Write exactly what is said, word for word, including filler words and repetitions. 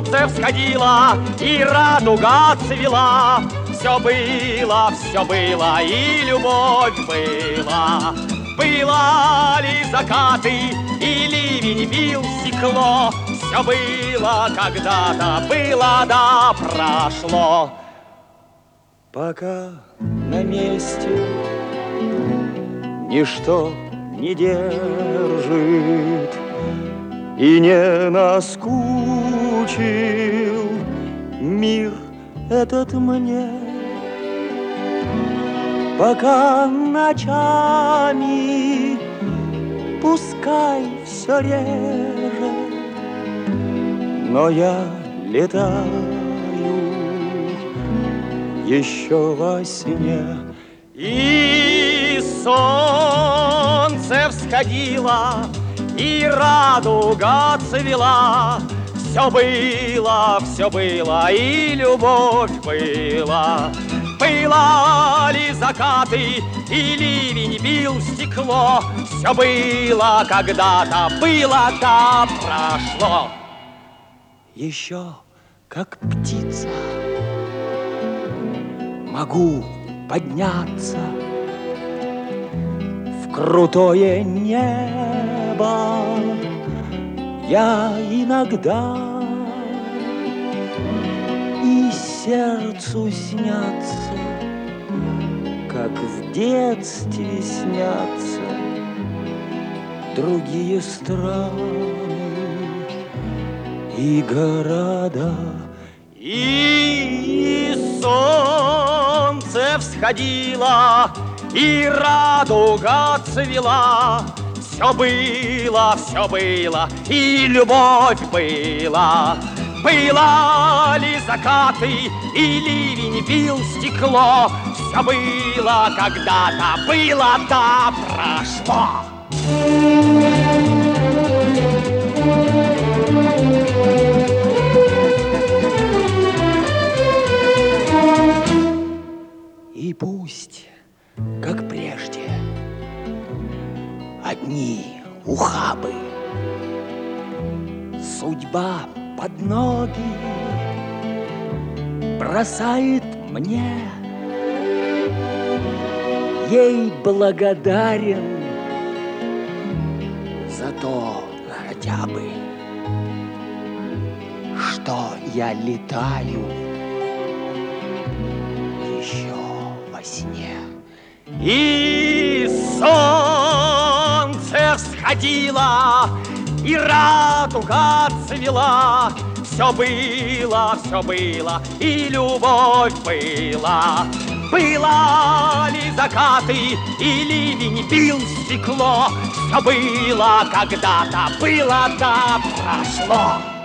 солнце всходило, и радуга цвела. Все было, все было, и любовь была. Было ли закаты, и ливень бил стекло. Все было когда-то, было да прошло. Пока на месте ничто не держит и не наскучил мир этот мне. Пока ночами пускай все реже, но я летаю еще во сне. И солнце всходило, и радуга цвела. Все было, все было, и любовь была. Было ли закаты, и ливень бил стекло. Все было когда-то, было да прошло. Еще как птица могу подняться в крутое небо. Я иногда и сердцу снятся, как в детстве снятся другие страны и города. И солнце всходило, и радуга цвела. Все было, все было, и любовь была. Было ли закаты, и ливень бил стекло. Все было когда-то, было да прошло. И пусть, как прежде, одни ухабы судьба под ноги бросает мне. Ей благодарен за то хотя бы, что я летаю еще во сне. И солнце всходило, и радуга цвела. Все было, все было, и любовь была. Было ли закаты, и ливень бил стекло. Все было когда-то, было да прошло.